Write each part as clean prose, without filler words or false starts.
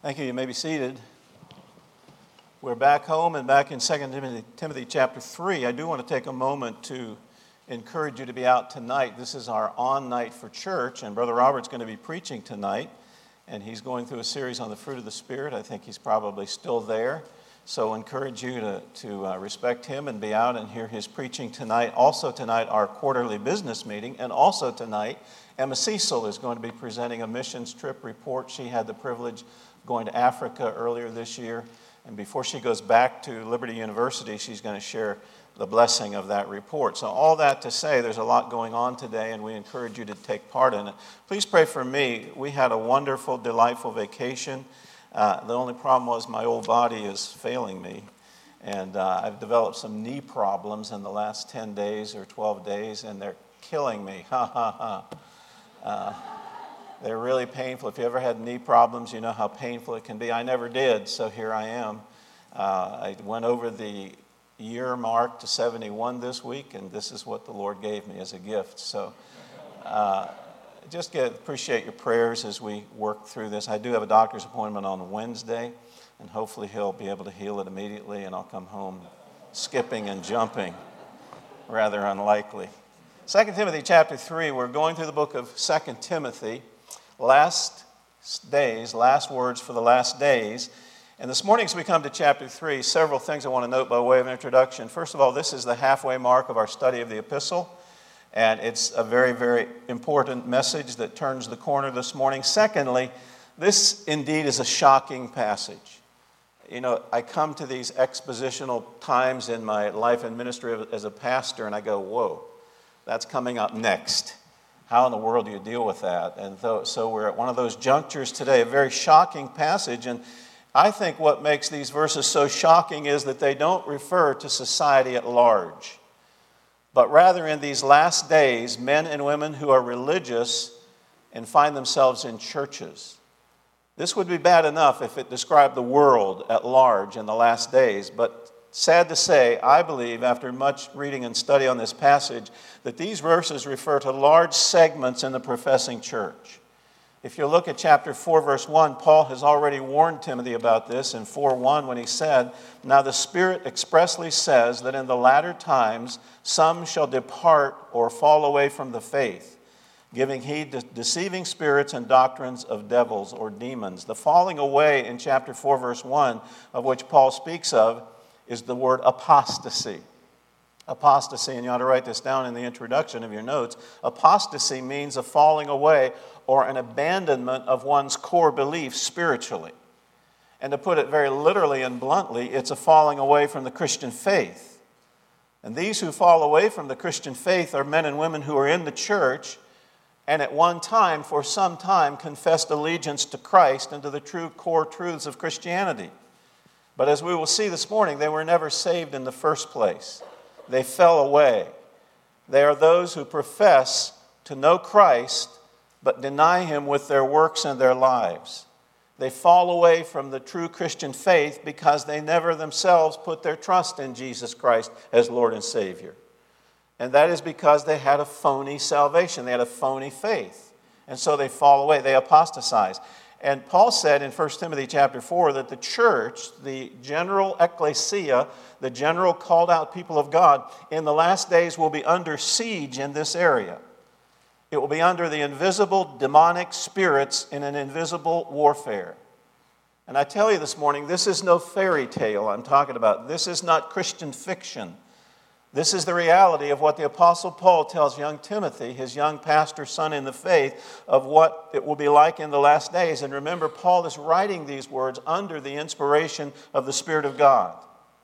Thank you. You may be seated. We're back home and back in 2 Timothy chapter 3. I do want to take a moment to encourage you to be out tonight. This is our on night for church, and Brother Robert's going to be preaching tonight, and he's going through a series on the fruit of the Spirit. I think he's probably still there, so I encourage you to respect him and be out and hear his preaching tonight. Also tonight, our quarterly business meeting, and also tonight, Emma Cecil is going to be presenting a missions trip report. She had the privilege going to Africa earlier this year. And before she goes back to Liberty University, she's going to share the blessing of that report. So all that to say, there's a lot going on today, and we encourage you to take part in it. Please pray for me. We had a wonderful, delightful vacation. The only problem was my old body is failing me. And I've developed some knee problems in the last 10 days or 12 days, and they're killing me. Ha, ha, ha. They're really painful. If you ever had knee problems, you know how painful it can be. I never did, so here I am. I went over the year mark to 71 this week, and this is what the Lord gave me as a gift. So appreciate your prayers as we work through this. I do have a doctor's appointment on Wednesday, and hopefully he'll be able to heal it immediately, and I'll come home skipping and jumping. Rather unlikely. 2 Timothy chapter 3, we're going through the book of 2 Timothy. Last words for the last days. And this morning as we come to chapter 3, several things I want to note by way of introduction. First of all, this is the halfway mark of our study of the epistle. And it's a very, very important message that turns the corner this morning. Secondly, this indeed is a shocking passage. You know, I come to these expositional times in my life and ministry as a pastor, and I go, whoa, that's coming up next. How in the world do you deal with that? And so we're at one of those junctures today, a very shocking passage. And I think what makes these verses so shocking is that they don't refer to society at large, but rather in these last days, men and women who are religious and find themselves in churches. This would be bad enough if it described the world at large in the last days, but sad to say, I believe, after much reading and study on this passage, that these verses refer to large segments in the professing church. If you look at chapter 4, verse 1, Paul has already warned Timothy about this in 4:1 when he said, "Now the Spirit expressly says that in the latter times some shall depart or fall away from the faith, giving heed to deceiving spirits and doctrines of devils or demons." The falling away in chapter 4, verse 1, of which Paul speaks of, is the word apostasy. Apostasy, and you ought to write this down in the introduction of your notes. Apostasy means a falling away or an abandonment of one's core beliefs spiritually. And to put it very literally and bluntly, it's a falling away from the Christian faith. And these who fall away from the Christian faith are men and women who are in the church and at one time, for some time, confessed allegiance to Christ and to the true core truths of Christianity. But as we will see this morning, they were never saved in the first place. They fell away. They are those who profess to know Christ, but deny Him with their works and their lives. They fall away from the true Christian faith because they never themselves put their trust in Jesus Christ as Lord and Savior. And that is because they had a phony salvation. They had a phony faith. And so they fall away. They apostatize. And Paul said in 1 Timothy chapter 4 that the church, the general ecclesia, the general called out people of God, in the last days will be under siege in this area. It will be under the invisible demonic spirits in an invisible warfare. And I tell you this morning, this is no fairy tale I'm talking about. This is not Christian fiction. This is the reality of what the Apostle Paul tells young Timothy, his young pastor son in the faith, of what it will be like in the last days. And remember, Paul is writing these words under the inspiration of the Spirit of God.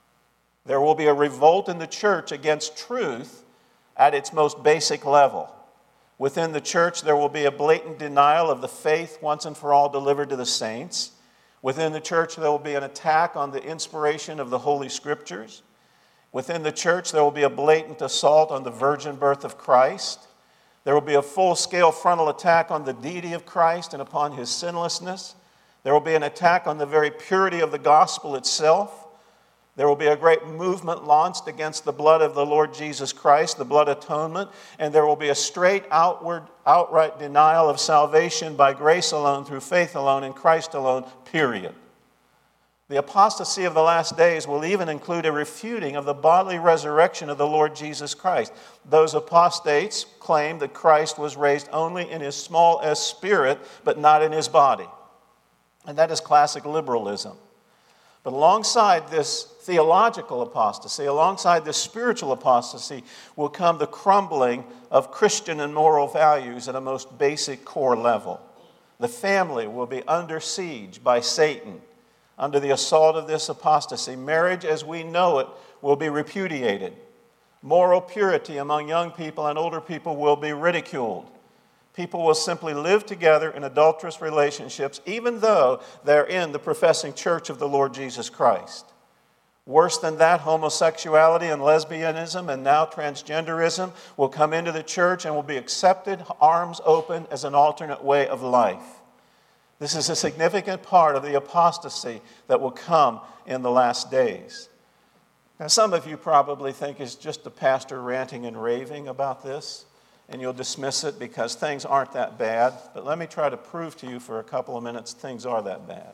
There will be a revolt in the church against truth at its most basic level. Within the church, there will be a blatant denial of the faith once and for all delivered to the saints. Within the church, there will be an attack on the inspiration of the Holy Scriptures. Within the church, there will be a blatant assault on the virgin birth of Christ. There will be a full-scale frontal attack on the deity of Christ and upon His sinlessness. There will be an attack on the very purity of the gospel itself. There will be a great movement launched against the blood of the Lord Jesus Christ, the blood atonement, and there will be a straight outright denial of salvation by grace alone, through faith alone, in Christ alone, period. The apostasy of the last days will even include a refuting of the bodily resurrection of the Lord Jesus Christ. Those apostates claim that Christ was raised only in his small s spirit, but not in his body. And that is classic liberalism. But alongside this theological apostasy, alongside this spiritual apostasy, will come the crumbling of Christian and moral values at a most basic core level. The family will be under siege by Satan, under the assault of this apostasy. Marriage as we know it will be repudiated. Moral purity among young people and older people will be ridiculed. People will simply live together in adulterous relationships, even though they're in the professing church of the Lord Jesus Christ. Worse than that, homosexuality and lesbianism and now transgenderism will come into the church and will be accepted, arms open, as an alternate way of life. This is a significant part of the apostasy that will come in the last days. Now, some of you probably think it's just the pastor ranting and raving about this, and you'll dismiss it because things aren't that bad. But let me try to prove to you for a couple of minutes things are that bad.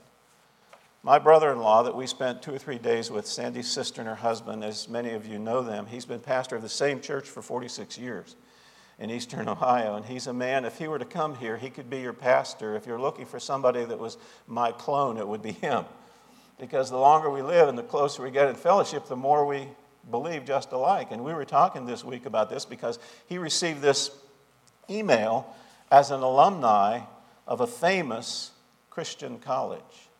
My brother-in-law that we spent 2 or 3 days with, Sandy's sister and her husband, as many of you know them, he's been pastor of the same church for 46 years in Eastern Ohio. And he's a man, if he were to come here, he could be your pastor. If you're looking for somebody that was my clone, it would be him. Because the longer we live and the closer we get in fellowship, the more we believe just alike. And we were talking this week about this because he received this email as an alumni of a famous Christian college.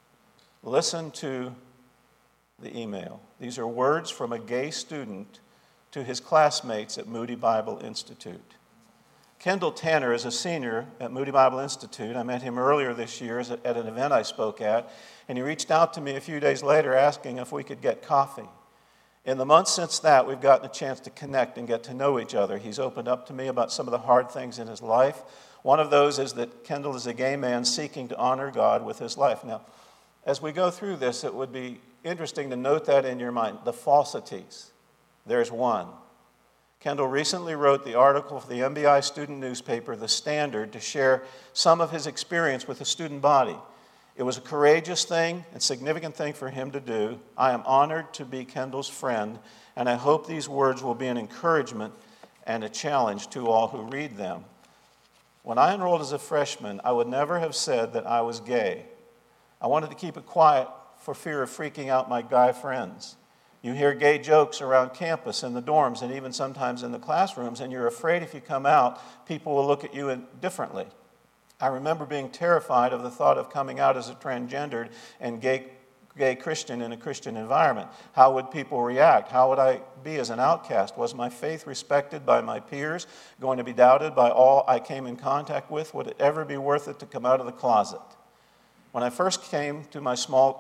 Listen to the email. These are words from a gay student to his classmates at Moody Bible Institute. Kendall Tanner is a senior at Moody Bible Institute. I met him earlier this year at an event I spoke at, and he reached out to me a few days later asking if we could get coffee. In the months since that, we've gotten a chance to connect and get to know each other. He's opened up to me about some of the hard things in his life. One of those is that Kendall is a gay man seeking to honor God with his life. Now, as we go through this, it would be interesting to note that in your mind, the falsities. There's one. Kendall recently wrote the article for the MBI student newspaper, The Standard, to share some of his experience with the student body. It was a courageous thing and significant thing for him to do. I am honored to be Kendall's friend, and I hope these words will be an encouragement and a challenge to all who read them. When I enrolled as a freshman, I would never have said that I was gay. I wanted to keep it quiet for fear of freaking out my guy friends. You hear gay jokes around campus, in the dorms, and even sometimes in the classrooms, and you're afraid if you come out, people will look at you differently. I remember being terrified of the thought of coming out as a transgendered and gay Christian in a Christian environment. How would people react? How would I be as an outcast? Was my faith respected by my peers, going to be doubted by all I came in contact with? Would it ever be worth it to come out of the closet? When I first came out to my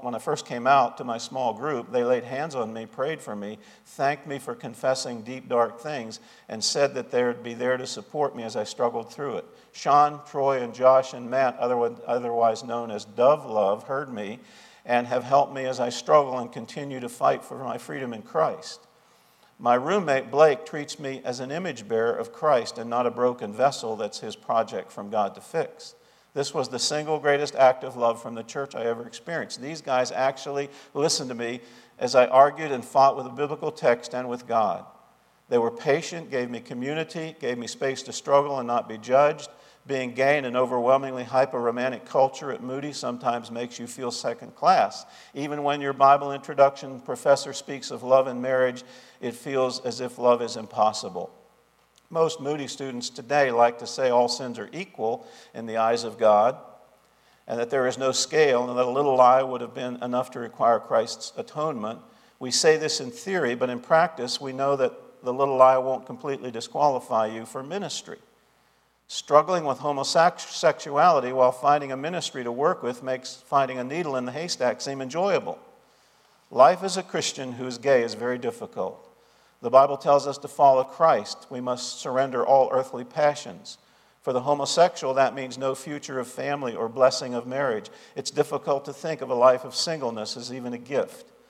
small group, they laid hands on me, prayed for me, thanked me for confessing deep, dark things, and said that they would be there to support me as I struggled through it. Sean, Troy, and Josh, and Matt, otherwise known as Dove Love, heard me and have helped me as I struggle and continue to fight for my freedom in Christ. My roommate, Blake, treats me as an image bearer of Christ and not a broken vessel that's his project from God to fix. This was the single greatest act of love from the church I ever experienced. These guys actually listened to me as I argued and fought with a biblical text and with God. They were patient, gave me community, gave me space to struggle and not be judged. Being gay in an overwhelmingly hyper-romantic culture at Moody sometimes makes you feel second class. Even when your Bible introduction professor speaks of love and marriage, it feels as if love is impossible. Most Moody students today like to say all sins are equal in the eyes of God, and that there is no scale, and that a little lie would have been enough to require Christ's atonement. We say this in theory, but in practice, we know that the little lie won't completely disqualify you for ministry. Struggling with homosexuality while finding a ministry to work with makes finding a needle in the haystack seem enjoyable. Life as a Christian who is gay is very difficult. The Bible tells us to follow Christ. We must surrender all earthly passions. For the homosexual, that means no future of family or blessing of marriage. It's difficult to think of a life of singleness as even a gift.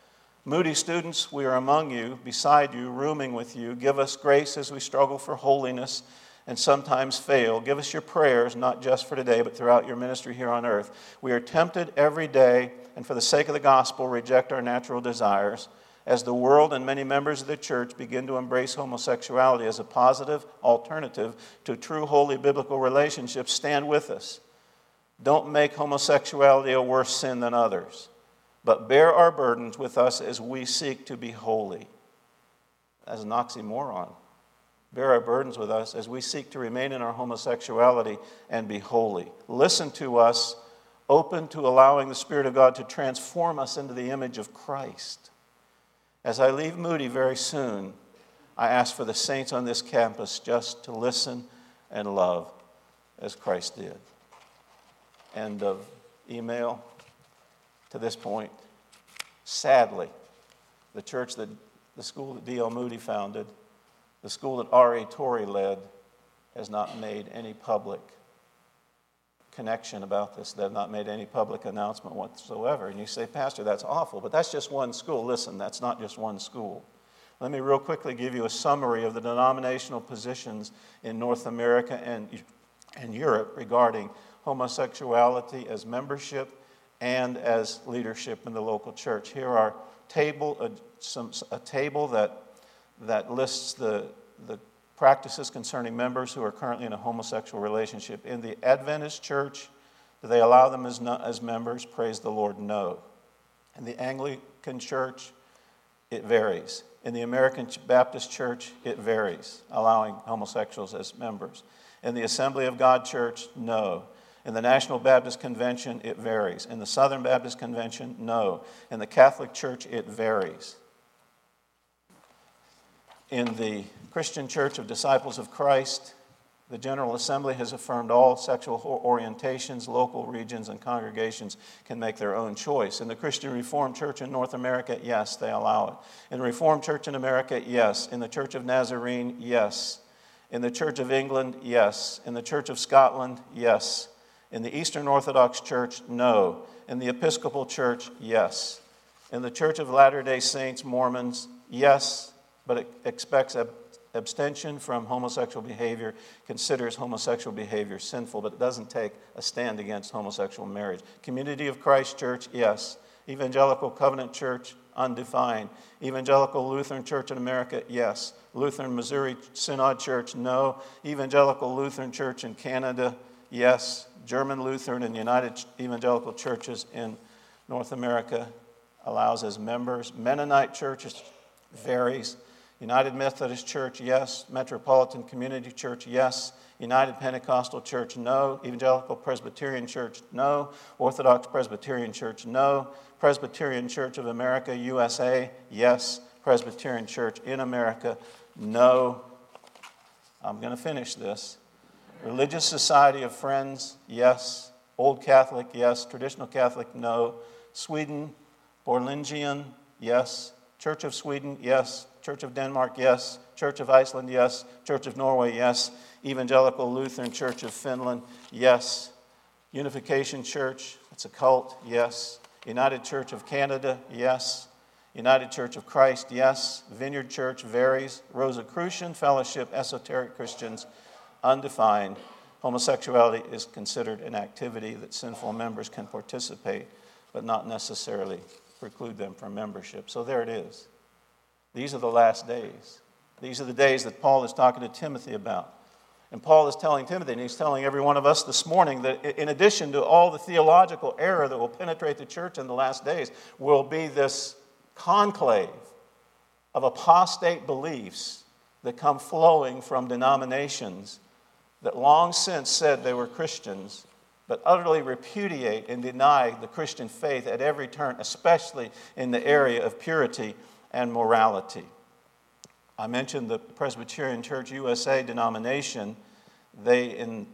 Moody students, we are among you, beside you, rooming with you. Give us grace as we struggle for holiness and sometimes fail. Give us your prayers, not just for today, but throughout your ministry here on earth. We are tempted every day, and for the sake of the gospel, reject our natural desires. As the world and many members of the church begin to embrace homosexuality as a positive alternative to true, holy, biblical relationships, stand with us. Don't make homosexuality a worse sin than others, but bear our burdens with us as we seek to be holy. As an oxymoron. Bear our burdens with us as we seek to remain in our homosexuality and be holy. Listen to us, open to allowing the Spirit of God to transform us into the image of Christ. As I leave Moody very soon, I ask for the saints on this campus just to listen and love as Christ did. End of email. To this point, sadly, the school that D.L. Moody founded, the school that R.A. Torrey led, has not made any public connection about this. They have not made any public announcement whatsoever. And you say, Pastor, that's awful, but that's just one school. Listen, that's not just one school. Let me real quickly give you a summary of the denominational positions in North America and Europe regarding homosexuality as membership and as leadership in the local church. Here are a table that lists the practices concerning members who are currently in a homosexual relationship. In the Adventist church, do they allow them as members? Praise the Lord, no. In the Anglican church, it varies. In the American Baptist church, it varies, allowing homosexuals as members. In the Assembly of God church, no. In the National Baptist Convention, it varies. In the Southern Baptist Convention, no. In the Catholic Church, it varies. In the Christian Church of Disciples of Christ, the General Assembly has affirmed all sexual orientations, local regions, and congregations can make their own choice. In the Christian Reformed Church in North America, yes, they allow it. In the Reformed Church in America, yes. In the Church of Nazarene, yes. In the Church of England, yes. In the Church of Scotland, yes. In the Eastern Orthodox Church, no. In the Episcopal Church, yes. In the Church of Latter-day Saints, Mormons, yes, but it expects abstention from homosexual behavior, considers homosexual behavior sinful, but it doesn't take a stand against homosexual marriage. Community of Christ Church, yes. Evangelical Covenant Church, undefined. Evangelical Lutheran Church in America, yes. Lutheran Missouri Synod Church, no. Evangelical Lutheran Church in Canada, yes. German Lutheran and United Evangelical Churches in North America allows as members. Mennonite Churches varies. United Methodist Church, yes. Metropolitan Community Church, yes. United Pentecostal Church, no. Evangelical Presbyterian Church, no. Orthodox Presbyterian Church, no. Presbyterian Church of America, USA, yes. Presbyterian Church in America, no. I'm going to finish this. Religious Society of Friends, yes. Old Catholic, yes. Traditional Catholic, no. Sweden, Borlängian, yes. Church of Sweden, yes. Church of Denmark, yes. Church of Iceland, yes. Church of Norway, yes. Evangelical Lutheran Church of Finland, yes. Unification Church, it's a cult, yes. United Church of Canada, yes. United Church of Christ, yes. Vineyard Church varies. Rosicrucian Fellowship, Esoteric Christians, undefined. Homosexuality is considered an activity that sinful members can participate, but not necessarily preclude them from membership. So there it is. These are the last days. These are the days that Paul is talking to Timothy about. And Paul is telling Timothy, and he's telling every one of us this morning, that in addition to all the theological error that will penetrate the church in the last days, will be this conclave of apostate beliefs that come flowing from denominations that long since said they were Christians, but utterly repudiate and deny the Christian faith at every turn, especially in the area of purity and morality. I mentioned the Presbyterian Church USA denomination. They, in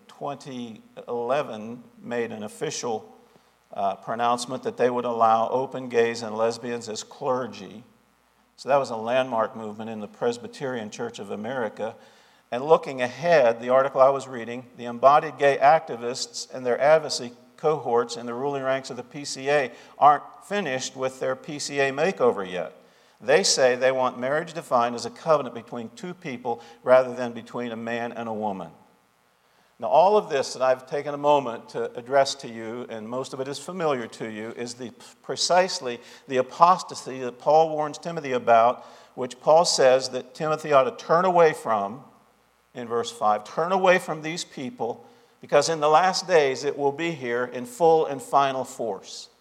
2011, made an official pronouncement that they would allow open gays and lesbians as clergy. So that was a landmark movement in the Presbyterian Church of America. And looking ahead, the article I was reading, the embodied gay activists and their advocacy cohorts in the ruling ranks of the PCA aren't finished with their PCA makeover yet. They say they want marriage defined as a covenant between two people rather than between a man and a woman. Now, all of this that I've taken a moment to address to you, and most of it is familiar to you, is precisely the apostasy that Paul warns Timothy about, which Paul says that Timothy ought to turn away from in verse 5. Turn away from these people, because in the last days it will be here in full and final force.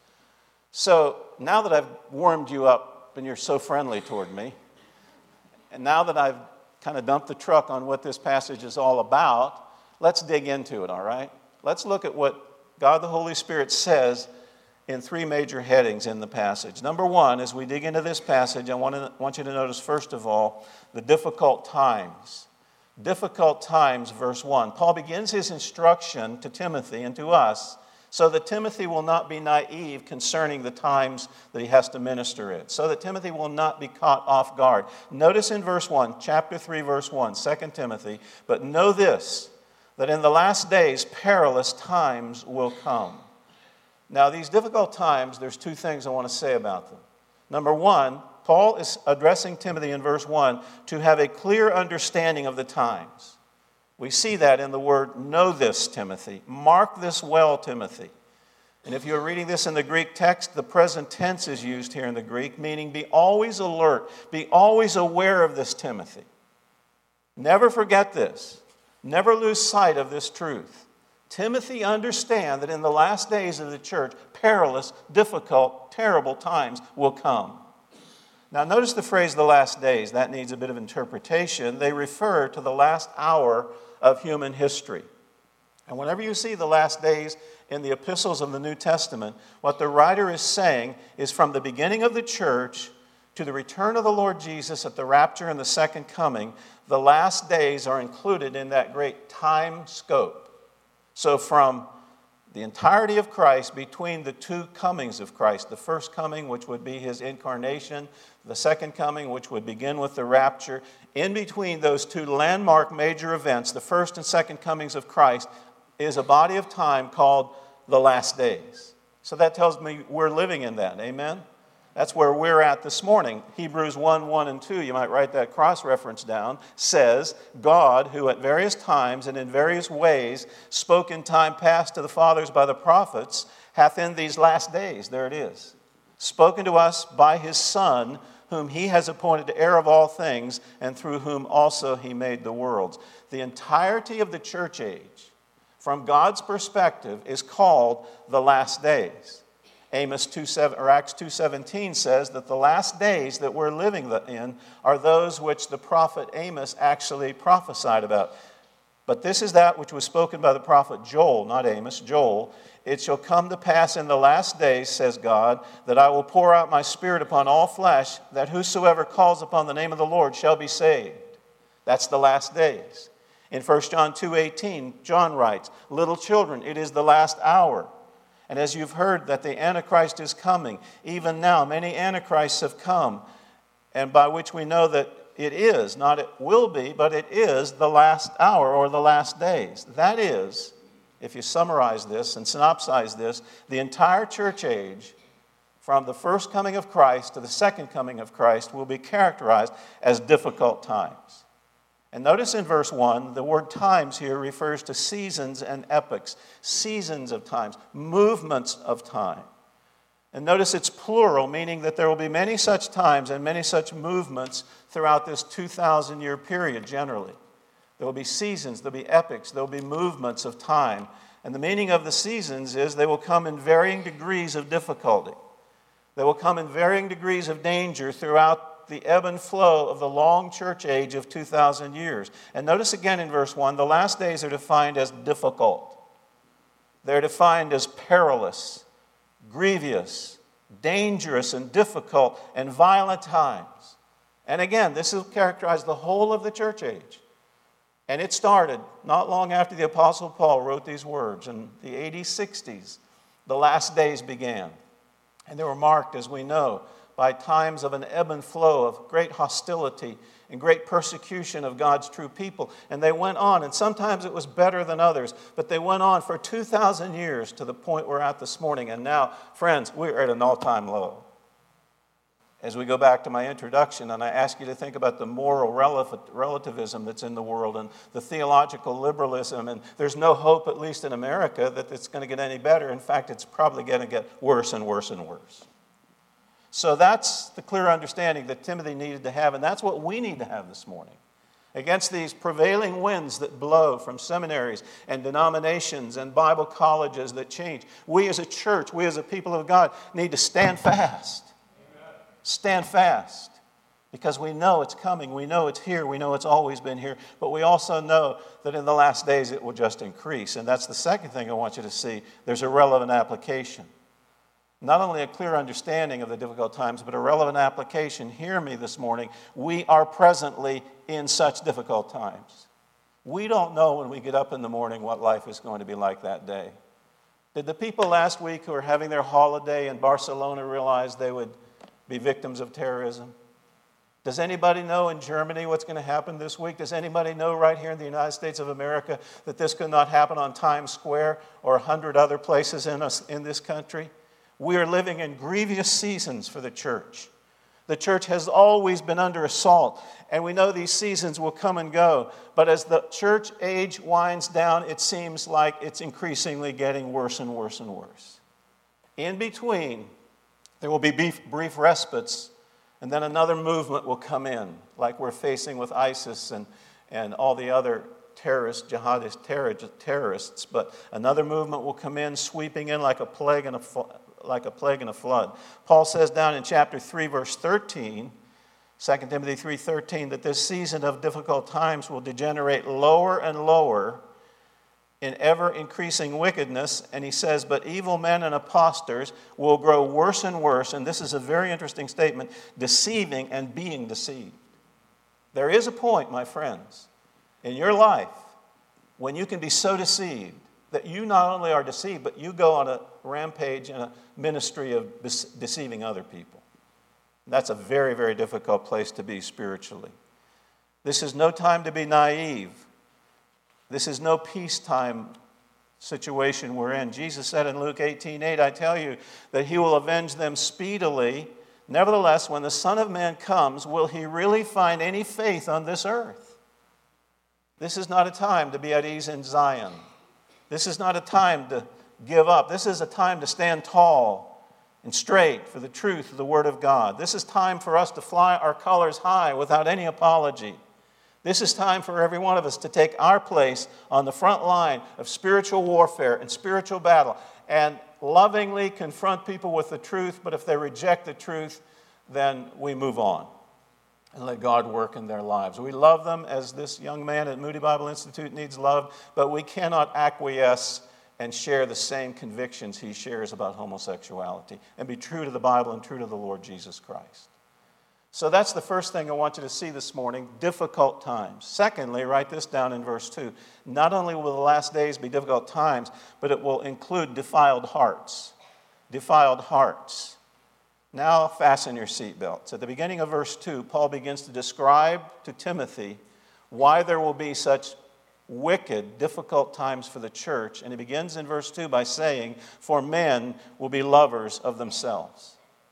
So now that I've warmed you up and you're so friendly toward me, and now that I've kind of dumped the truck on what this passage is all about, let's dig into it, all right? Let's look at what God the Holy Spirit says in three major headings in the passage. Number one, as we dig into this passage, I want you to notice, first of all, the difficult times. Difficult times, verse 1. Paul begins his instruction to Timothy and to us so that Timothy will not be naive concerning the times that he has to minister in, so that Timothy will not be caught off guard. Notice in verse 1, chapter 3, verse 1, 2 Timothy, but know this, that in the last days perilous times will come. Now, these difficult times, there's two things I want to say about them. Number one, Paul is addressing Timothy in verse 1 to have a clear understanding of the times. We see that in the word, know this, Timothy. Mark this well, Timothy. And if you're reading this in the Greek text, the present tense is used here in the Greek, meaning be always alert, be always aware of this, Timothy. Never forget this. Never lose sight of this truth. Timothy, understand that in the last days of the church, perilous, difficult, terrible times will come. Now, notice the phrase the last days. That needs a bit of interpretation. They refer to the last hour of human history. And whenever you see the last days in the epistles of the New Testament, what the writer is saying is from the beginning of the church to the return of the Lord Jesus at the rapture and the second coming, the last days are included in that great time scope. So from the entirety of Christ, between the two comings of Christ, the first coming, which would be his incarnation, the second coming, which would begin with the rapture, in between those two landmark major events, the first and second comings of Christ, is a body of time called the last days. So that tells me we're living in that, amen? That's where we're at this morning. Hebrews 1, 1 and 2, you might write that cross-reference down, says, God, who at various times and in various ways spoke in time past to the fathers by the prophets, hath in these last days, there it is, spoken to us by his Son, whom he has appointed heir of all things, and through whom also he made the worlds. The entirety of the church age, from God's perspective, is called the last days. Acts 2:17 says that the last days that we're living in are those which the prophet Amos actually prophesied about. But this is that which was spoken by the prophet Joel, not Amos, Joel. It shall come to pass in the last days, says God, that I will pour out my spirit upon all flesh, that whosoever calls upon the name of the Lord shall be saved. That's the last days. In 1 John 2:18, John writes, little children, it is the last hour. And as you've heard that the Antichrist is coming, even now many Antichrists have come, and by which we know that it is, not it will be, but it is the last hour or the last days. That is, if you summarize this and synopsize this, the entire church age, from the first coming of Christ to the second coming of Christ, will be characterized as difficult times. And notice in verse 1, the word times here refers to seasons and epochs, seasons of times, movements of time. And notice it's plural, meaning that there will be many such times and many such movements throughout this 2,000-year period generally. There will be seasons, there will be epochs, there will be movements of time. And the meaning of the seasons is they will come in varying degrees of difficulty. They will come in varying degrees of danger throughout the ebb and flow of the long church age of 2,000 years. And notice again in verse 1, the last days are defined as difficult. They're defined as perilous, grievous, dangerous, and difficult, and violent times. And again, this will characterize the whole of the church age. And it started not long after the Apostle Paul wrote these words. In the AD 60s, the last days began. And they were marked, as we know, by times of an ebb and flow of great hostility and great persecution of God's true people. And they went on, and sometimes it was better than others, but they went on for 2,000 years to the point we're at this morning. And now, friends, we're at an all-time low. As we go back to my introduction, and I ask you to think about the moral relativism that's in the world and the theological liberalism, and there's no hope, at least in America, that it's going to get any better. In fact, it's probably going to get worse and worse and worse. So that's the clear understanding that Timothy needed to have, and that's what we need to have this morning. Against these prevailing winds that blow from seminaries and denominations and Bible colleges that change, we as a church, we as a people of God, need to stand fast. Stand fast, because we know it's coming, we know it's here, we know it's always been here, but we also know that in the last days it will just increase. And that's the second thing I want you to see. There's a relevant application. Not only a clear understanding of the difficult times, but a relevant application. Hear me this morning. We are presently in such difficult times. We don't know when we get up in the morning what life is going to be like that day. Did the people last week who were having their holiday in Barcelona realize they would be victims of terrorism? Does anybody know in Germany what's going to happen this week? Does anybody know right here in the United States of America that this could not happen on Times Square or 100 other places in this country? We are living in grievous seasons for the church. The church has always been under assault, and we know these seasons will come and go. But as the church age winds down, it seems like it's increasingly getting worse and worse and worse. In between, there will be brief respites, and then another movement will come in, like we're facing with ISIS and all the other jihadist terrorists. But another movement will come in, sweeping in like a plague and a flood. Paul says down in chapter 3, verse 13, 2 Timothy 3:13, that this season of difficult times will degenerate lower and lower in ever-increasing wickedness, and he says, but evil men and impostors will grow worse and worse, and this is a very interesting statement, deceiving and being deceived. There is a point, my friends, in your life when you can be so deceived that you not only are deceived, but you go on a rampage and a ministry of deceiving other people. That's a very, very difficult place to be spiritually. This is no time to be naive. This is no peacetime situation we're in. Jesus said in Luke 18:8, I tell you that he will avenge them speedily. Nevertheless, when the Son of Man comes, will he really find any faith on this earth? This is not a time to be at ease in Zion. This is not a time to give up. This is a time to stand tall and straight for the truth of the Word of God. This is time for us to fly our colors high without any apology. This is time for every one of us to take our place on the front line of spiritual warfare and spiritual battle and lovingly confront people with the truth, but if they reject the truth, then we move on and let God work in their lives. We love them as this young man at Moody Bible Institute needs love, but we cannot acquiesce and share the same convictions he shares about homosexuality and be true to the Bible and true to the Lord Jesus Christ. So that's the first thing I want you to see this morning, difficult times. Secondly, write this down in verse 2. Not only will the last days be difficult times, but it will include defiled hearts. Defiled hearts. Now fasten your seatbelts. At the beginning of verse 2, Paul begins to describe to Timothy why there will be such wicked, difficult times for the church. And he begins in verse 2 by saying, for men will be lovers of themselves.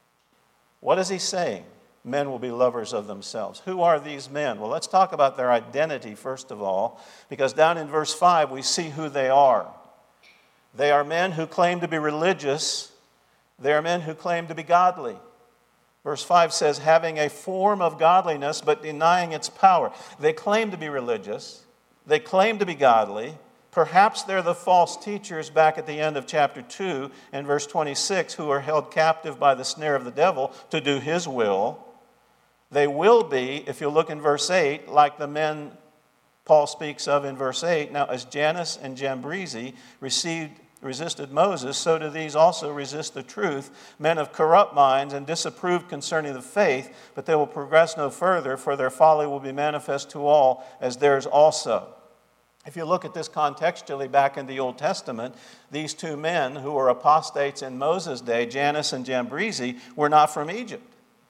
What is he saying? Men will be lovers of themselves. Who are these men? Well, let's talk about their identity first of all, because down in verse 5 we see who they are. They are men who claim to be religious. They are men who claim to be godly. Verse 5 says, having a form of godliness but denying its power. They claim to be religious. They claim to be godly. Perhaps they're the false teachers back at the end of chapter 2 and verse 26 who are held captive by the snare of the devil to do his will. They will be, if you look in verse 8, like the men Paul speaks of in verse 8. Now, as Jannes and Jambres resisted Moses, so do these also resist the truth, men of corrupt minds and disapproved concerning the faith, but they will progress no further, for their folly will be manifest to all, as theirs also. If you look at this contextually back in the Old Testament, these two men who were apostates in Moses' day, Jannes and Jambres, were not from Egypt.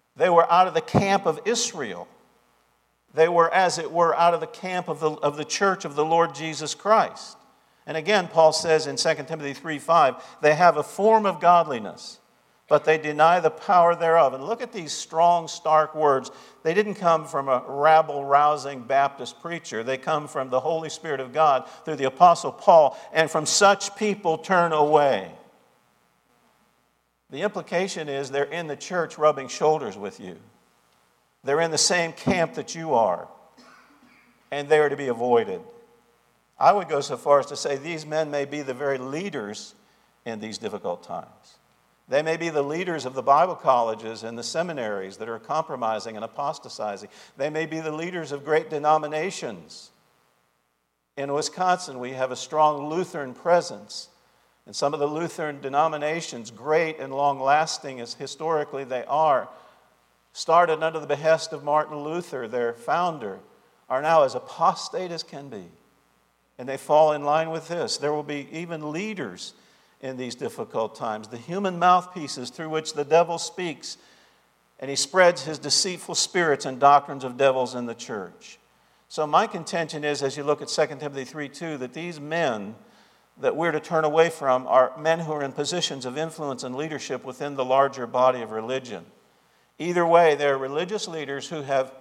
They were out of the camp of Israel. They were, as it were, out of the camp of the church of the Lord Jesus Christ. And again, Paul says in 2 Timothy 3:5, they have a form of godliness, but they deny the power thereof. And look at these strong, stark words. They didn't come from a rabble-rousing Baptist preacher. They come from the Holy Spirit of God through the Apostle Paul. And from such people turn away. The implication is they're in the church rubbing shoulders with you. They're in the same camp that you are. And they are to be avoided. I would go so far as to say these men may be the very leaders in these difficult times. They may be the leaders of the Bible colleges and the seminaries that are compromising and apostatizing. They may be the leaders of great denominations. In Wisconsin, we have a strong Lutheran presence. And some of the Lutheran denominations, great and long-lasting as historically they are, started under the behest of Martin Luther, their founder, are now as apostate as can be. And they fall in line with this. There will be even leaders in these difficult times, the human mouthpieces through which the devil speaks, and he spreads his deceitful spirits and doctrines of devils in the church. So my contention is, as you look at 2 Timothy 3:2, that these men that we're to turn away from are men who are in positions of influence and leadership within the larger body of religion. Either way, they're religious leaders who have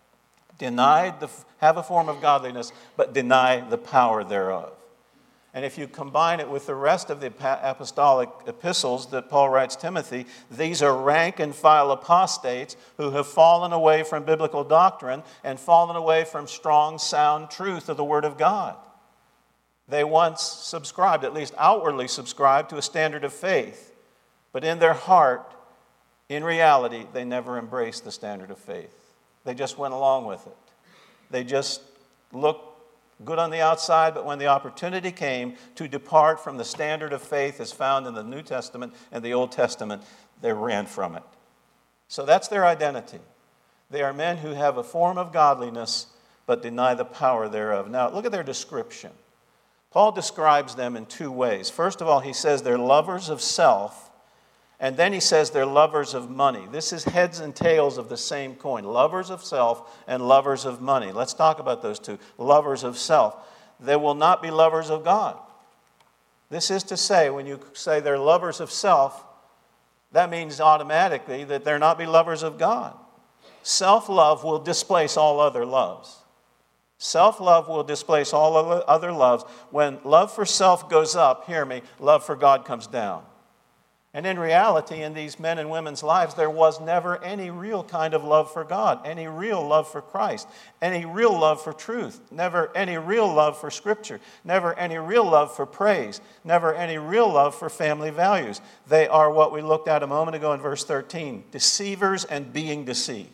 have a form of godliness, but deny the power thereof. And if you combine it with the rest of the apostolic epistles that Paul writes Timothy, these are rank and file apostates who have fallen away from biblical doctrine and fallen away from strong, sound truth of the Word of God. They once subscribed, at least outwardly subscribed, to a standard of faith, but in their heart, in reality, they never embraced the standard of faith. They just went along with it. They just looked good on the outside, but when the opportunity came to depart from the standard of faith as found in the New Testament and the Old Testament, they ran from it. So that's their identity. They are men who have a form of godliness, but deny the power thereof. Now, look at their description. Paul describes them in two ways. First of all, he says they're lovers of self, and then he says they're lovers of money. This is heads and tails of the same coin. Lovers of self and lovers of money. Let's talk about those two. Lovers of self. They will not be lovers of God. This is to say, when you say they're lovers of self, that means automatically that they're not be lovers of God. Self-love will displace all other loves. Self-love will displace all other loves. When love for self goes up, hear me, love for God comes down. And in reality, in these men and women's lives, there was never any real kind of love for God, any real love for Christ, any real love for truth, never any real love for Scripture, never any real love for praise, never any real love for family values. They are what we looked at a moment ago in verse 13, deceivers and being deceived.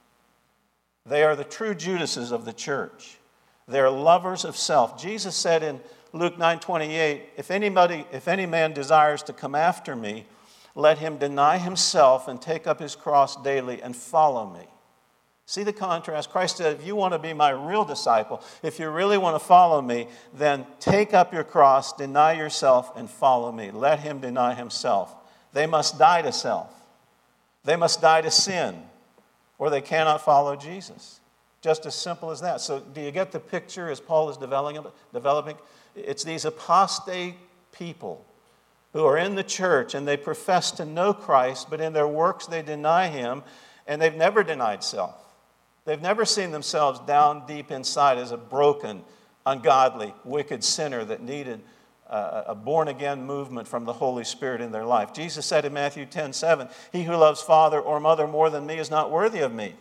They are the true Judases of the church. They're lovers of self. Jesus said in Luke 9:28, if any man desires to come after me, let him deny himself and take up his cross daily and follow me. See the contrast? Christ said, if you want to be my real disciple, if you really want to follow me, then take up your cross, deny yourself, and follow me. Let him deny himself. They must die to self. They must die to sin, or they cannot follow Jesus. Just as simple as that. So do you get the picture as Paul is developing? It's these apostate people who are in the church and they profess to know Christ, but in their works they deny him, and they've never denied self. They've never seen themselves down deep inside as a broken, ungodly, wicked sinner that needed a born-again movement from the Holy Spirit in their life. Jesus said in Matthew 10:7, he who loves father or mother more than me is not worthy of me.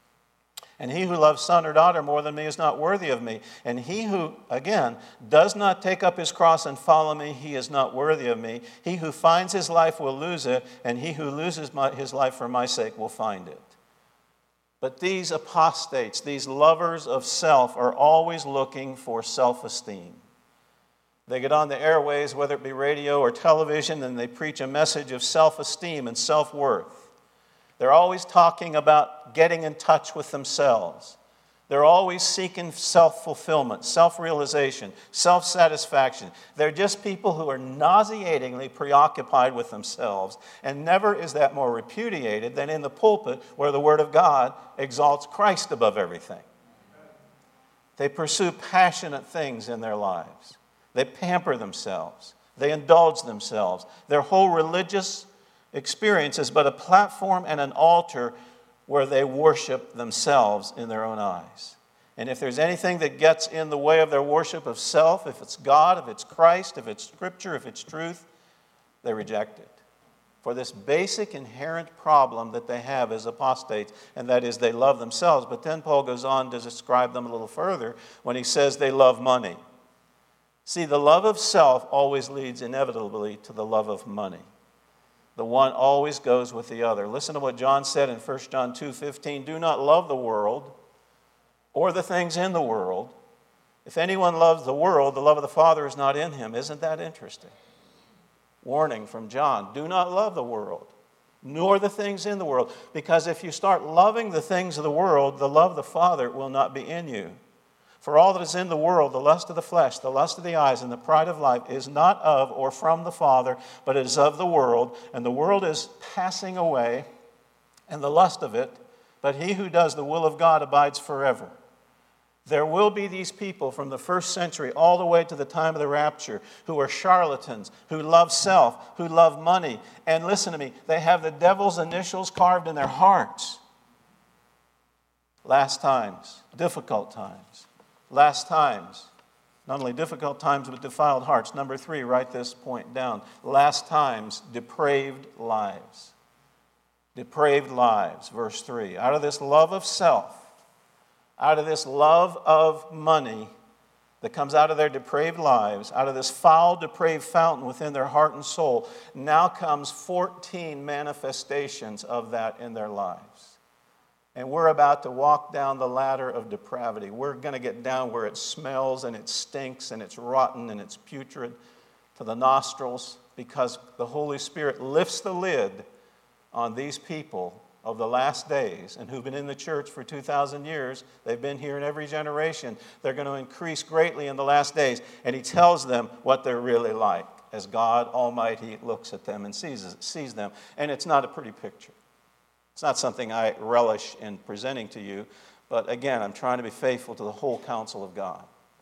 And he who loves son or daughter more than me is not worthy of me. And he who, again, does not take up his cross and follow me, he is not worthy of me. He who finds his life will lose it, and he who loses his life for my sake will find it. But these apostates, these lovers of self, are always looking for self-esteem. They get on the airways, whether it be radio or television, and they preach a message of self-esteem and self-worth. They're always talking about getting in touch with themselves. They're always seeking self-fulfillment, self-realization, self-satisfaction. They're just people who are nauseatingly preoccupied with themselves, and never is that more repudiated than in the pulpit where the Word of God exalts Christ above everything. They pursue passionate things in their lives. They pamper themselves. They indulge themselves. Their whole religious experience is but a platform and an altar where they worship themselves in their own eyes. And if there's anything that gets in the way of their worship of self, if it's God, if it's Christ, if it's Scripture, if it's truth, they reject it. For this basic inherent problem that they have as apostates, and that is they love themselves. But then Paul goes on to describe them a little further when he says they love money. See, the love of self always leads inevitably to the love of money. The one always goes with the other. Listen to what John said in 1 John 2:15. Do not love the world or the things in the world. If anyone loves the world, the love of the Father is not in him. Isn't that interesting? Warning from John. Do not love the world, nor the things in the world. Because if you start loving the things of the world, the love of the Father will not be in you. For all that is in the world, the lust of the flesh, the lust of the eyes, and the pride of life is not of or from the Father, but it is of the world. And the world is passing away, and the lust of it, but he who does the will of God abides forever. There will be these people from the first century all the way to the time of the rapture who are charlatans, who love self, who love money. And listen to me, they have the devil's initials carved in their hearts. Last times, difficult times. Last times, not only difficult times, but defiled hearts. Number 3, write this point down. Last times, depraved lives. Depraved lives, verse 3. Out of this love of self, out of this love of money that comes out of their depraved lives, out of this foul, depraved fountain within their heart and soul, now comes 14 manifestations of that in their lives. And we're about to walk down the ladder of depravity. We're going to get down where it smells and it stinks and it's rotten and it's putrid to the nostrils, because the Holy Spirit lifts the lid on these people of the last days and who've been in the church for 2,000 years. They've been here in every generation. They're going to increase greatly in the last days. And he tells them what they're really like as God Almighty looks at them and sees them. And it's not a pretty picture. It's not something I relish in presenting to you, but again, I'm trying to be faithful to the whole counsel of God.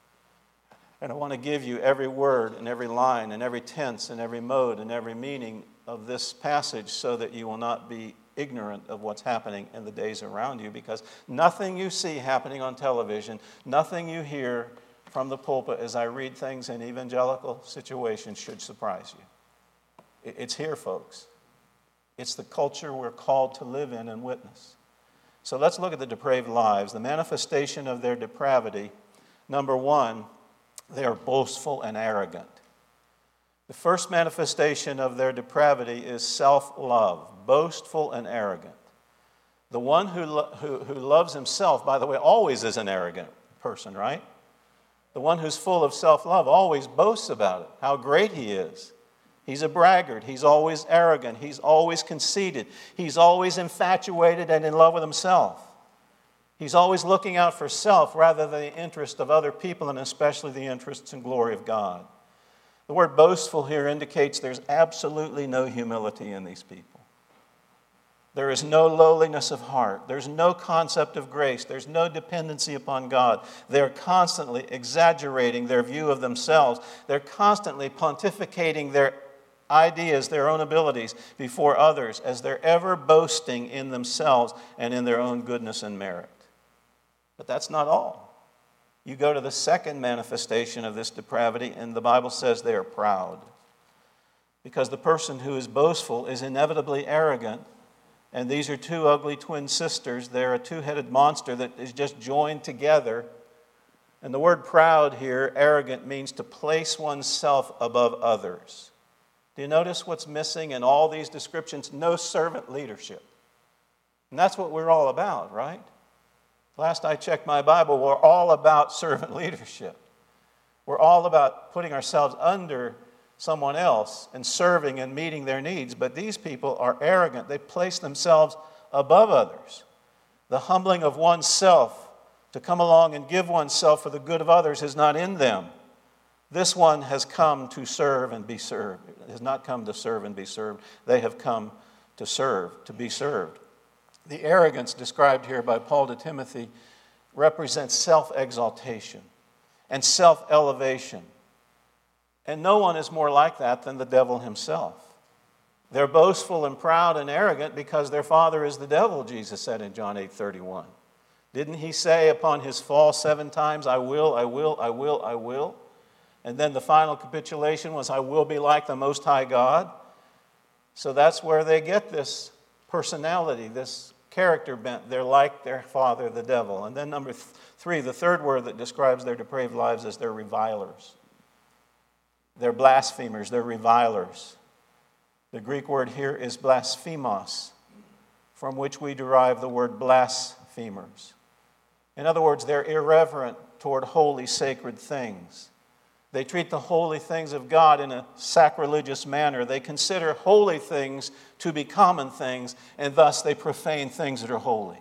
And I want to give you every word and every line and every tense and every mode and every meaning of this passage so that you will not be ignorant of what's happening in the days around you, because nothing you see happening on television, nothing you hear from the pulpit as I read things in evangelical situations should surprise you. It's here, folks. It's the culture we're called to live in and witness. So let's look at the depraved lives. The manifestation of their depravity. Number 1, they are boastful and arrogant. The first manifestation of their depravity is self-love, boastful and arrogant. The one who loves himself, by the way, always is an arrogant person, right? The one who's full of self-love always boasts about it, how great he is. He's a braggart. He's always arrogant. He's always conceited. He's always infatuated and in love with himself. He's always looking out for self rather than the interest of other people, and especially the interests and glory of God. The word boastful here indicates there's absolutely no humility in these people. There is no lowliness of heart. There's no concept of grace. There's no dependency upon God. They're constantly exaggerating their view of themselves. They're constantly pontificating their ideas, their own abilities before others, as they're ever boasting in themselves and in their own goodness and merit. But that's not all. You go to the second manifestation of this depravity, and the Bible says they are proud. Because the person who is boastful is inevitably arrogant, and these are two ugly twin sisters. They're a two-headed monster that is just joined together. And the word proud here, arrogant, means to place oneself above others. Do you notice what's missing in all these descriptions? No servant leadership. And that's what we're all about, right? Last I checked my Bible, we're all about servant leadership. We're all about putting ourselves under someone else and serving and meeting their needs. But these people are arrogant. They place themselves above others. The humbling of oneself to come along and give oneself for the good of others is not in them. This one has come to serve and be served. It has not come to serve and be served. They have come to serve, to be served. The arrogance described here by Paul to Timothy represents self-exaltation and self-elevation. And no one is more like that than the devil himself. They're boastful and proud and arrogant because their father is the devil, Jesus said in John 8:31. Didn't he say upon his fall 7 times, I will, I will, I will, I will? And then the final capitulation was, I will be like the Most High God. So that's where they get this personality, this character bent. They're like their father, the devil. And then number 3, the third word that describes their depraved lives is they're revilers. They're blasphemers, they're revilers. The Greek word here is blasphemos, from which we derive the word blasphemers. In other words, they're irreverent toward holy, sacred things. They treat the holy things of God in a sacrilegious manner. They consider holy things to be common things, and thus they profane things that are holy.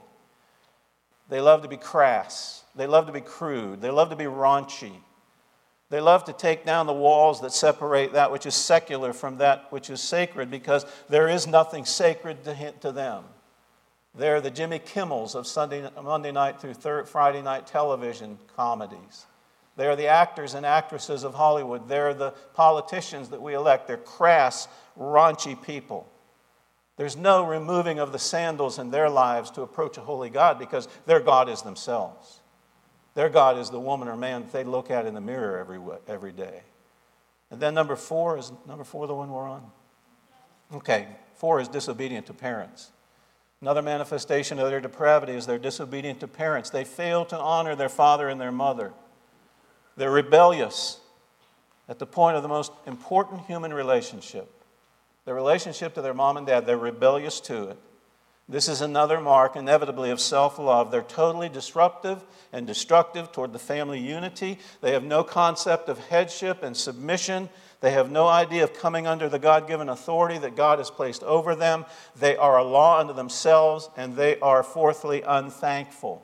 They love to be crass. They love to be crude. They love to be raunchy. They love to take down the walls that separate that which is secular from that which is sacred, because there is nothing sacred to them. They're the Jimmy Kimmels of Monday night through Friday night television comedies. They're the actors and actresses of Hollywood. They're the politicians that we elect. They're crass, raunchy people. There's no removing of the sandals in their lives to approach a holy God, because their God is themselves. Their God is the woman or man that they look at in the mirror every day. And then number 4 the one we're on? Okay, 4 is disobedient to parents. Another manifestation of their depravity is they're disobedient to parents. They fail to honor their father and their mother. They're rebellious at the point of the most important human relationship, the relationship to their mom and dad. They're rebellious to it. This is another mark, inevitably, of self-love. They're totally disruptive and destructive toward the family unity. They have no concept of headship and submission. They have no idea of coming under the God-given authority that God has placed over them. They are a law unto themselves, and they are, fourthly, unthankful.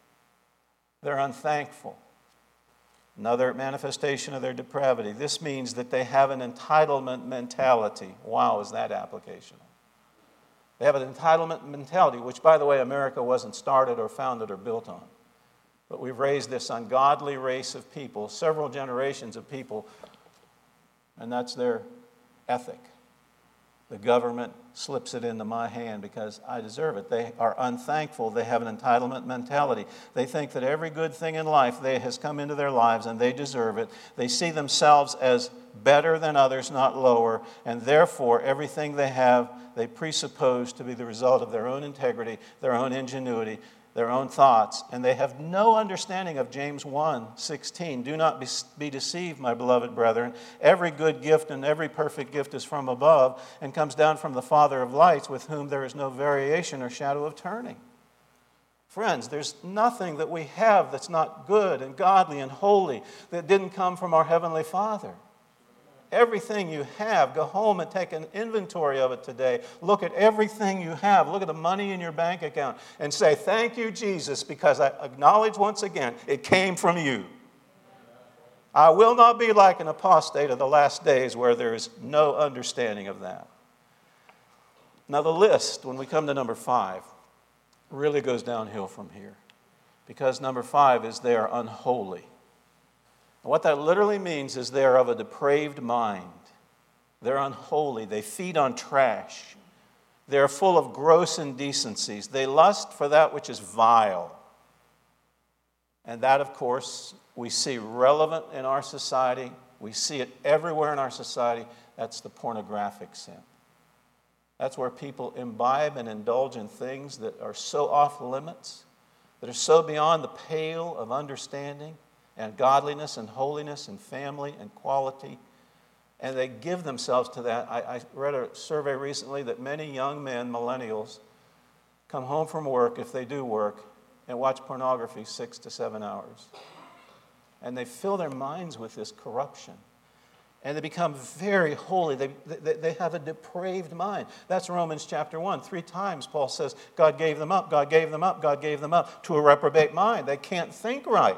They're unthankful. Another manifestation of their depravity. This means that they have an entitlement mentality. Wow, is that applicational? They have an entitlement mentality, which, by the way, America wasn't started or founded or built on. But we've raised this ungodly race of people, several generations of people, and that's their ethic. The government slips it into my hand because I deserve it. They are unthankful. They have an entitlement mentality. They think that every good thing in life has come into their lives and they deserve it. They see themselves as better than others, not lower, and therefore everything they have, they presuppose to be the result of their own integrity, their own ingenuity, their own thoughts, and they have no understanding of James 1:16. Do not be deceived, my beloved brethren. Every good gift and every perfect gift is from above and comes down from the Father of lights, with whom there is no variation or shadow of turning. Friends, there's nothing that we have that's not good and godly and holy that didn't come from our Heavenly Father. Everything you have, go home and take an inventory of it today. Look at everything you have. Look at the money in your bank account and say, thank you, Jesus, because I acknowledge once again it came from you. I will not be like an apostate of the last days where there is no understanding of that. Now the list, when we come to number 5, really goes downhill from here, because number 5 is they are unholy. And what that literally means is they are of a depraved mind. They're unholy. They feed on trash. They're full of gross indecencies. They lust for that which is vile. And that, of course, we see relevant in our society. We see it everywhere in our society. That's the pornographic sin. That's where people imbibe and indulge in things that are so off limits, that are so beyond the pale of understanding and godliness and holiness and family and quality, and they give themselves to that. I read a survey recently that many young men, millennials, come home from work, if they do work, and watch pornography 6 to 7 hours. And they fill their minds with this corruption. And they become very holy. They have a depraved mind. That's Romans chapter 1. 3 times Paul says, God gave them up, God gave them up, God gave them up to a reprobate mind. They can't think right.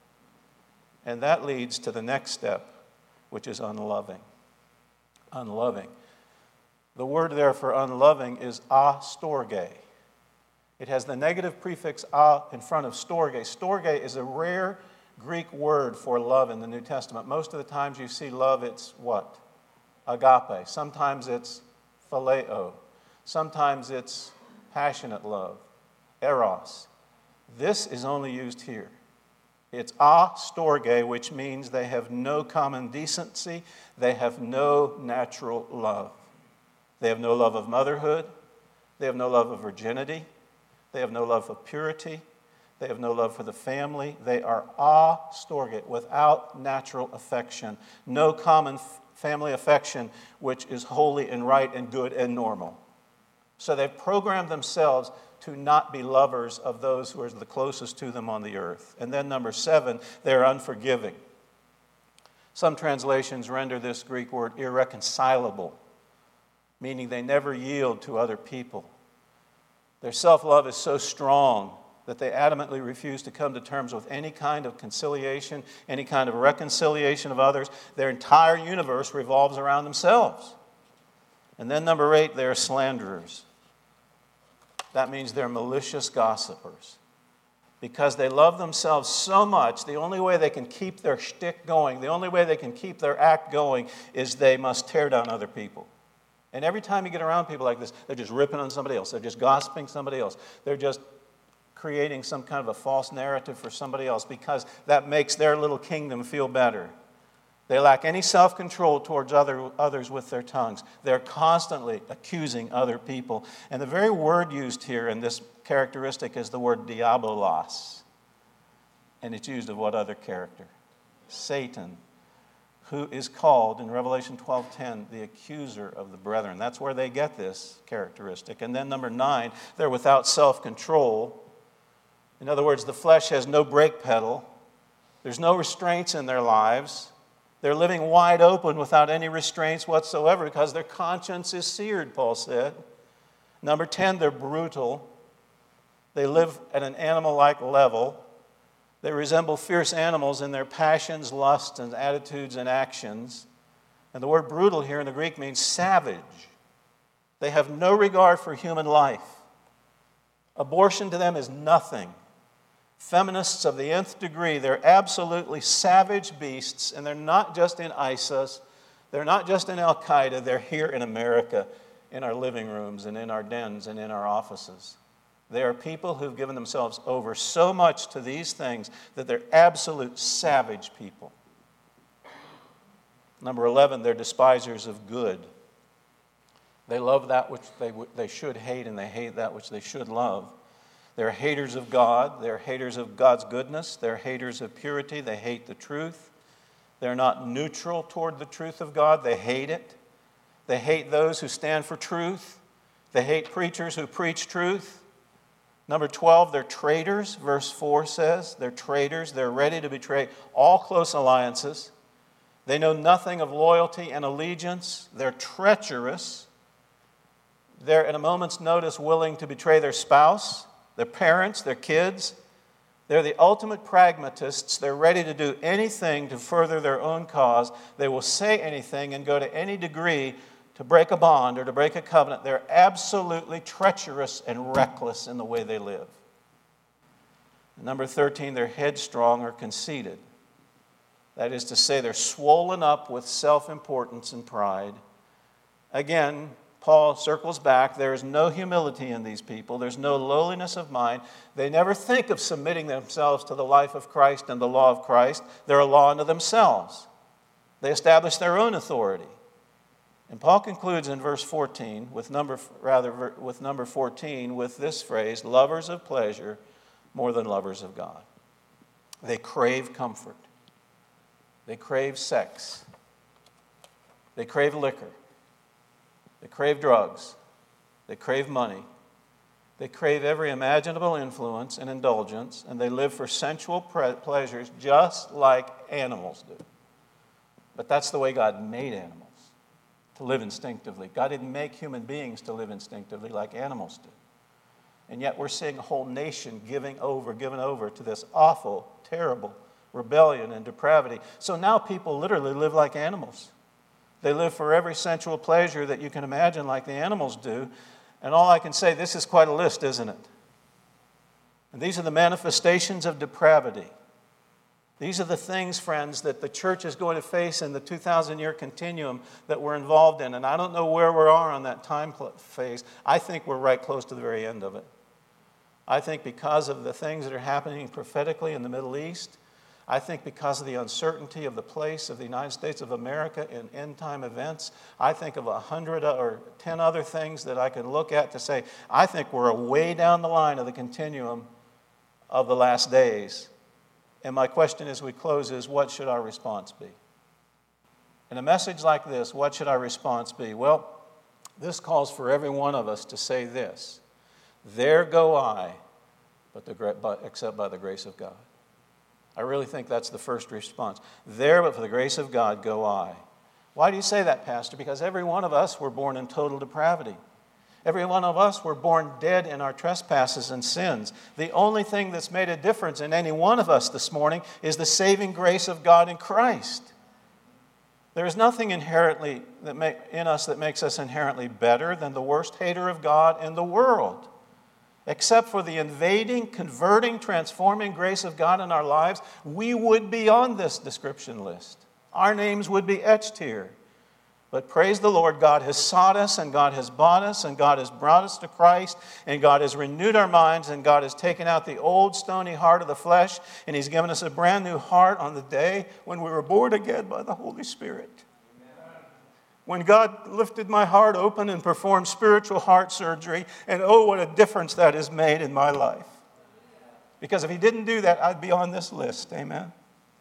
And that leads to the next step, which is unloving. Unloving. The word there for unloving is astorge. It has the negative prefix a in front of storge. Storge is a rare Greek word for love in the New Testament. Most of the times you see love, it's what? Agape. Sometimes it's phileo. Sometimes it's passionate love, eros. This is only used here. It's astorge, which means they have no common decency. They have no natural love. They have no love of motherhood. They have no love of virginity. They have no love of purity. They have no love for the family. They are astorge, without natural affection. No common family affection, which is holy and right and good and normal. So they've programmed themselves to not be lovers of those who are the closest to them on the earth. And then number 7, they're unforgiving. Some translations render this Greek word irreconcilable, meaning they never yield to other people. Their self-love is so strong that they adamantly refuse to come to terms with any kind of conciliation, any kind of reconciliation of others. Their entire universe revolves around themselves. And then number 8, they're slanderers. That means they're malicious gossipers. Because they love themselves so much, the only way they can keep their shtick going, the only way they can keep their act going is they must tear down other people. And every time you get around people like this, they're just ripping on somebody else. They're just gossiping somebody else. They're just creating some kind of a false narrative for somebody else because that makes their little kingdom feel better. They lack any self-control towards others with their tongues. They're constantly accusing other people. And the very word used here in this characteristic is the word diabolos. And it's used of what other character? Satan, who is called in Revelation 12:10 the accuser of the brethren. That's where they get this characteristic. And then number 9, they're without self-control. In other words, the flesh has no brake pedal. There's no restraints in their lives. They're living wide open without any restraints whatsoever because their conscience is seared, Paul said. Number 10, they're brutal. They live at an animal-like level. They resemble fierce animals in their passions, lusts, and attitudes and actions. And the word brutal here in the Greek means savage. They have no regard for human life. Abortion to them is nothing. Feminists of the nth degree, they're absolutely savage beasts, and they're not just in ISIS, they're not just in Al-Qaeda, they're here in America, in our living rooms and in our dens and in our offices. They are people who've given themselves over so much to these things that they're absolute savage people. Number 11, they're despisers of good. They love that which they should hate, and they hate that which they should love. They're haters of God. They're haters of God's goodness. They're haters of purity. They hate the truth. They're not neutral toward the truth of God. They hate it. They hate those who stand for truth. They hate preachers who preach truth. Number 12, they're traitors. Verse 4 says they're traitors. They're ready to betray all close alliances. They know nothing of loyalty and allegiance. They're treacherous. They're at a moment's notice willing to betray their spouse, their parents, their kids. They're the ultimate pragmatists. They're ready to do anything to further their own cause. They will say anything and go to any degree to break a bond or to break a covenant. They're absolutely treacherous and reckless in the way they live. Number 13, they're headstrong or conceited. That is to say, they're swollen up with self-importance and pride. Again, Paul circles back. There is no humility in these people. There's no lowliness of mind. They never think of submitting themselves to the life of Christ and the law of Christ. They're a law unto themselves. They establish their own authority. And Paul concludes in verse 14 with number 14 with this phrase, lovers of pleasure more than lovers of God. They crave comfort. They crave sex. They crave liquor. They crave drugs. They crave money. They crave every imaginable influence and indulgence, and they live for sensual pleasures just like animals do. But that's the way God made animals, to live instinctively. God didn't make human beings to live instinctively like animals do. And yet we're seeing a whole nation given over to this awful, terrible rebellion and depravity. So now people literally live like animals. They live for every sensual pleasure that you can imagine like the animals do. And all I can say, this is quite a list, isn't it? And these are the manifestations of depravity. These are the things, friends, that the church is going to face in the 2,000-year continuum that we're involved in. And I don't know where we are on that time phase. I think we're right close to the very end of it. I think because of the things that are happening prophetically in the Middle East, I think because of the uncertainty of the place of the United States of America in end-time events, I think of 100 or 10 other things that I can look at to say, I think we're way down the line of the continuum of the last days. And my question as we close is, what should our response be? In a message like this, what should our response be? Well, this calls for every one of us to say this: there go I, except by the grace of God. I really think that's the first response. There, but for the grace of God, go I. Why do you say that, Pastor? Because every one of us were born in total depravity. Every one of us were born dead in our trespasses and sins. The only thing that's made a difference in any one of us this morning is the saving grace of God in Christ. There is nothing inherently in us that makes us inherently better than the worst hater of God in the world. Except for the invading, converting, transforming grace of God in our lives, we would be on this description list. Our names would be etched here. But praise the Lord, God has sought us, and God has bought us, and God has brought us to Christ, and God has renewed our minds, and God has taken out the old stony heart of the flesh, and He's given us a brand new heart on the day when we were born again by the Holy Spirit. When God lifted my heart open and performed spiritual heart surgery, and oh, what a difference that has made in my life. Because if He didn't do that, I'd be on this list. Amen?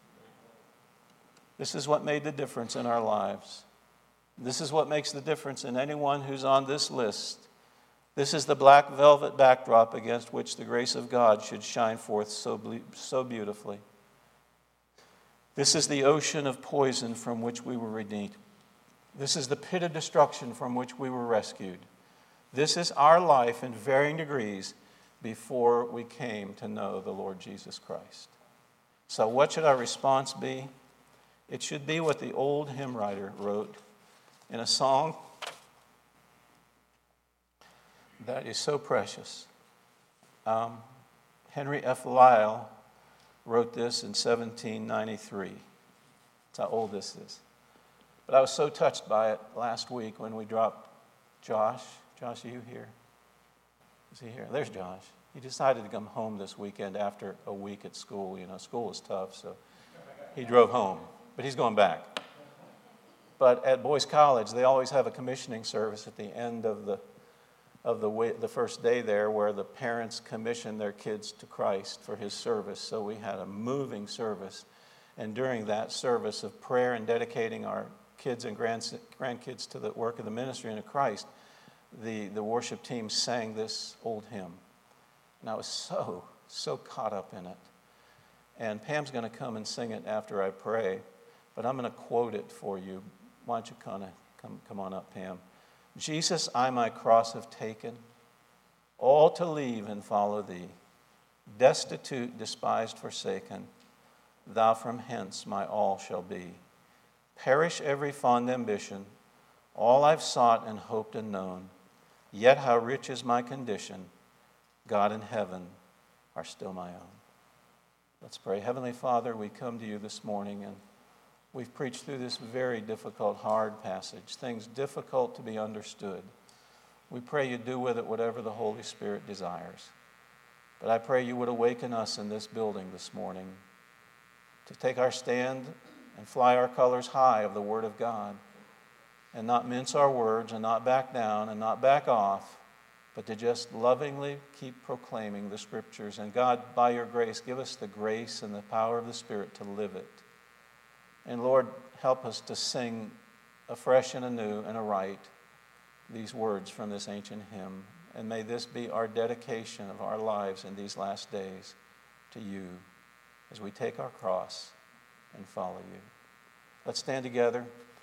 This is what made the difference in our lives. This is what makes the difference in anyone who's on this list. This is the black velvet backdrop against which the grace of God should shine forth so beautifully. This is the ocean of poison from which we were redeemed. This is the pit of destruction from which we were rescued. This is our life in varying degrees before we came to know the Lord Jesus Christ. So what should our response be? It should be what the old hymn writer wrote in a song that is so precious. Henry F. Lyle wrote this in 1793. That's how old this is. But I was so touched by it last week when we dropped Josh. Josh, are you here? Is he here? There's Josh. He decided to come home this weekend after a week at school. You know, school is tough, so he drove home. But he's going back. But at Boys College, they always have a commissioning service at the end of the first day there, where the parents commission their kids to Christ for his service. So we had a moving service. And during that service of prayer and dedicating our kids and grandkids to the work of the ministry and of Christ, the worship team sang this old hymn. And I was so caught up in it. And Pam's going to come and sing it after I pray, but I'm going to quote it for you. Why don't you come on up, Pam? Jesus, I my cross have taken, all to leave and follow thee. Destitute, despised, forsaken, thou from hence my all shall be. Perish every fond ambition, all I've sought and hoped and known. Yet how rich is my condition, God and heaven are still my own. Let's pray. Heavenly Father, we come to you this morning, and we've preached through this very difficult, hard passage, things difficult to be understood. We pray you do with it whatever the Holy Spirit desires. But I pray you would awaken us in this building this morning to take our stand and fly our colors high of the Word of God, and not mince our words and not back down and not back off, but to just lovingly keep proclaiming the Scriptures. And God, by your grace, give us the grace and the power of the Spirit to live it. And Lord, help us to sing afresh and anew and aright these words from this ancient hymn. And may this be our dedication of our lives in these last days to you as we take our cross and follow you. Let's stand together.